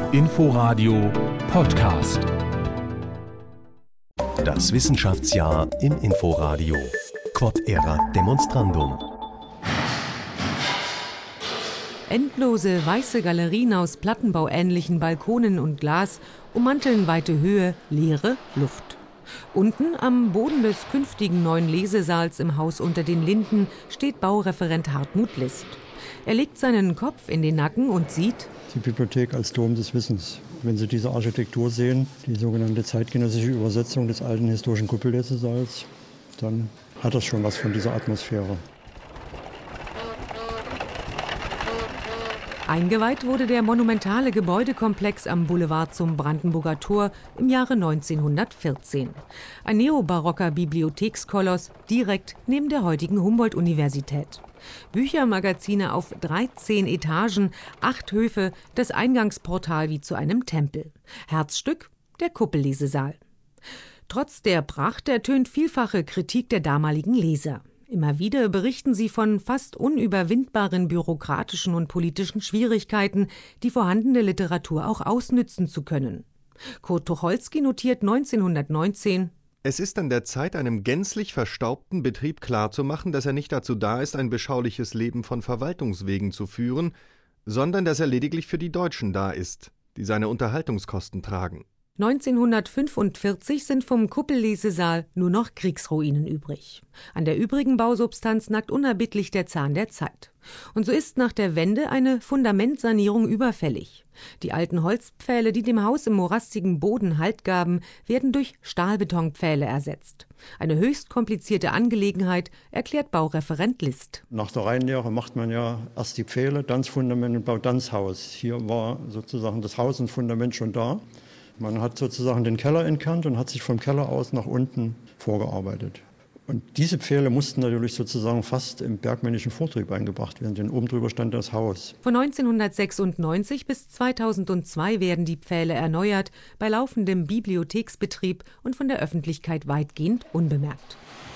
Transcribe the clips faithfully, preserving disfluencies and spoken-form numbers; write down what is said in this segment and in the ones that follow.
Inforadio Podcast. Das Wissenschaftsjahr im Inforadio. Quod erat demonstrandum. Endlose weiße Galerien aus plattenbauähnlichen Balkonen und Glas ummanteln weite Höhe, leere Luft. Unten am Boden des künftigen neuen Lesesaals im Haus unter den Linden steht Baureferent Hartmut List. Er legt seinen Kopf in den Nacken und sieht die Bibliothek als Dom des Wissens. Wenn Sie diese Architektur sehen, die sogenannte zeitgenössische Übersetzung des alten historischen Kuppellesesaals, dann hat das schon was von dieser Atmosphäre. Eingeweiht wurde der monumentale Gebäudekomplex am Boulevard zum Brandenburger Tor im Jahre neunzehnhundertvierzehn. Ein neobarocker Bibliothekskoloss direkt neben der heutigen Humboldt-Universität. Büchermagazine auf dreizehn Etagen, acht Höfe, das Eingangsportal wie zu einem Tempel. Herzstück der Kuppellesesaal. Trotz der Pracht ertönt vielfache Kritik der damaligen Leser. Immer wieder berichten sie von fast unüberwindbaren bürokratischen und politischen Schwierigkeiten, die vorhandene Literatur auch ausnützen zu können. Kurt Tucholsky notiert neunzehnhundertneunzehn: Es ist an der Zeit, einem gänzlich verstaubten Betrieb klarzumachen, dass er nicht dazu da ist, ein beschauliches Leben von Verwaltungswegen zu führen, sondern dass er lediglich für die Deutschen da ist, die seine Unterhaltungskosten tragen. neunzehnhundertfünfundvierzig sind vom Kuppellesesaal nur noch Kriegsruinen übrig. An der übrigen Bausubstanz nagt unerbittlich der Zahn der Zeit. Und so ist nach der Wende eine Fundamentsanierung überfällig. Die alten Holzpfähle, die dem Haus im morastigen Boden Halt gaben, werden durch Stahlbetonpfähle ersetzt. Eine höchst komplizierte Angelegenheit, erklärt Baureferent List. Nach der Reihenlehre macht man ja erst die Pfähle, dann das Fundament und baut dann das Haus. Hier war sozusagen das Haus und Fundament schon da. Man hat sozusagen den Keller entkernt und hat sich vom Keller aus nach unten vorgearbeitet. Und diese Pfähle mussten natürlich sozusagen fast im bergmännischen Vortrieb eingebracht werden, denn oben drüber stand das Haus. Von neunzehnhundertsechsundneunzig bis zweitausendzwei werden die Pfähle erneuert, bei laufendem Bibliotheksbetrieb und von der Öffentlichkeit weitgehend unbemerkt.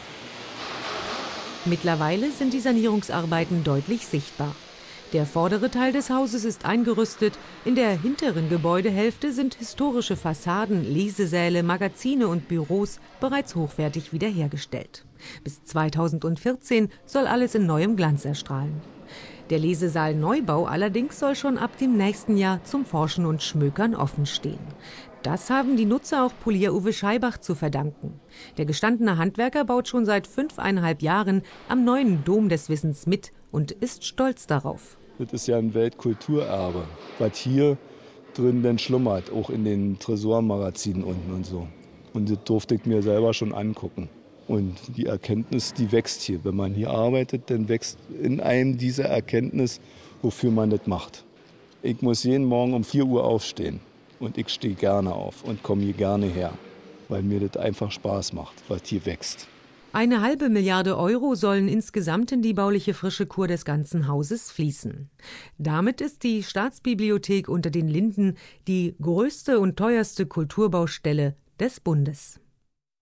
Mittlerweile sind die Sanierungsarbeiten deutlich sichtbar. Der vordere Teil des Hauses ist eingerüstet, in der hinteren Gebäudehälfte sind historische Fassaden, Lesesäle, Magazine und Büros bereits hochwertig wiederhergestellt. Bis zweitausendvierzehn soll alles in neuem Glanz erstrahlen. Der Lesesaal Neubau allerdings soll schon ab dem nächsten Jahr zum Forschen und Schmökern offen stehen. Das haben die Nutzer auch Polier-Uwe Scheibach zu verdanken. Der gestandene Handwerker baut schon seit fünfeinhalb Jahren am neuen Dom des Wissens mit und ist stolz darauf. Das ist ja ein Weltkulturerbe, was hier drin denn schlummert, auch in den Tresormagazinen unten und so. Und das durfte ich mir selber schon angucken. Und die Erkenntnis, die wächst hier. Wenn man hier arbeitet, dann wächst in einem diese Erkenntnis, wofür man das macht. Ich muss jeden Morgen um vier Uhr aufstehen. Und ich stehe gerne auf und komme hier gerne her, weil mir das einfach Spaß macht, was hier wächst. Eine halbe Milliarde Euro sollen insgesamt in die bauliche frische Kur des ganzen Hauses fließen. Damit ist die Staatsbibliothek unter den Linden die größte und teuerste Kulturbaustelle des Bundes.